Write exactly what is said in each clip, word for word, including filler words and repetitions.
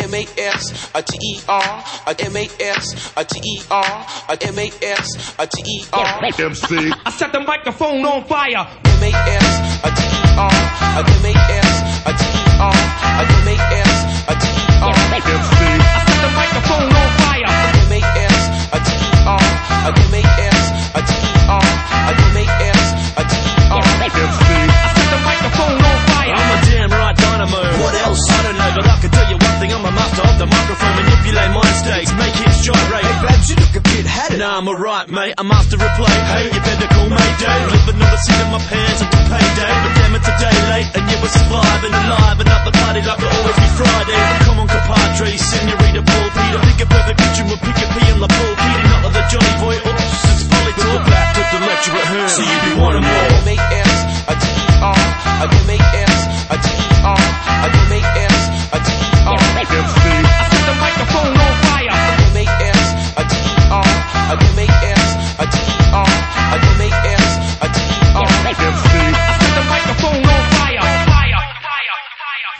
M A S, a T E R, a M A S, a T E R, a M A S, a T E R. M C. I set the microphone on fire. M A S, a T E R, a M A S, a T E R, a M A S, a T E R. M C. I set the microphone on fire. M A S, a T E R, a M A S, a T E R, a M A S, a T E R. M C. I set the microphone on fire. I'm a damn right dynamo. What else? I don't know, but I can tell you one thing. I'm a master of the microphone. Manipulate mind states, make hits gyrate. Hey babs, you look a bit hatted. Nah, I'm alright, mate. A master of play. Hey, you better call Mayday. Living on the seat of my pants until payday. But damn it, today late, and you were surviving alive and up the party like it'll always be Friday. Come on, compadre, senorita Paul Peter. Pick a perfect picture with pick a P and La Paul Peter. Not of the Johnny Boy, oops, it's Polly Talk back. Took the lecture at home, so you be wanting more. M A S, a T E R, a M A S, a T E R, a M A S, a T E R. M C. I set the microphone on fire. M A S, a T E R, a M A S, a T E R, a M A S, a T E R. M C. I set the microphone on fire. Fire, fire, fire,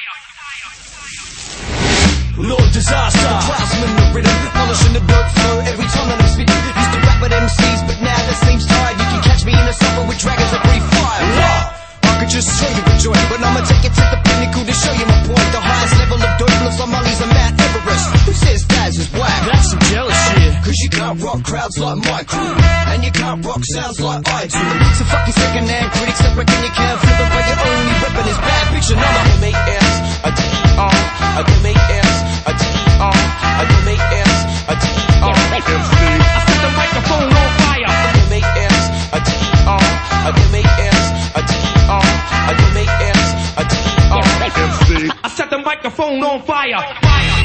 fire. Lord Disaster. Craftsman the rhythm, polishing the dope flow every time that I'm spitting. Used to rap with M Cs, but now that seems tired. You can catch me in a summer with dragons that breathe fire. I could just show you a joint, but I'ma take it to the pinnacle to show you my point. The highest level of dopeness on Molly's a Mount Everest. Who says Daz is whack? That's some jealous shit. Cause you can't rock crowds like my crew, and you can't rock sounds like I do. So fuck your second hand critics that reckon you can't feel the way your only weapon is bad picture. No, M A S, a T E R, a M A S, a T E R, a M A S, a T E R. M C. I set the microphone on fire. M A S, a T E R, a M A S, a T E R, a M A S, a T E R. M C. I set the microphone on fire. Fire.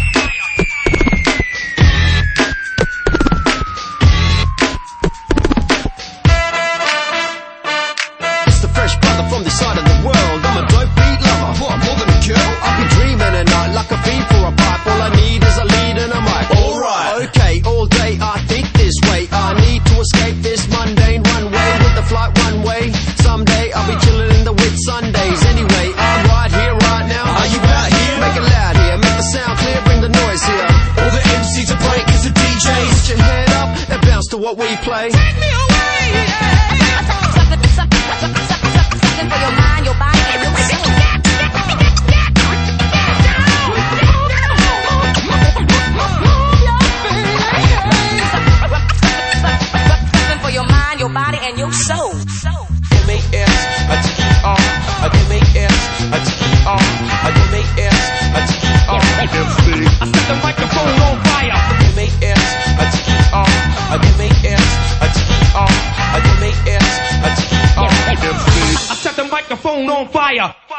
it's the fresh brother from this side of the world. I'm a dope beat lover. What, more than a girl? I'll be dreaming at night like a fiend for a pipe. All I need is a lead and a mic. Alright. Okay, all day I think this way. I need to escape this mundane runway with the flight one way. Someday I'll be chilling in the Whit Sundays. Anyway, I'm right here, right now. Are you out here? Make it loud here, make the sound clear, bring the noise here. All the M Cs are break cause the D Js. Put your head up and bounce to what we play. Take me away. Something for your mind, your body, and your soul. Something for your mind, your body, and your soul. M A S, a T E R, a M A S, a T E R, a M A S, a T E R. M C. I set the microphone on fire. M A S, a T E R, a M A S, a T E R, a M A S, a T E R. M C. I set the microphone on fire.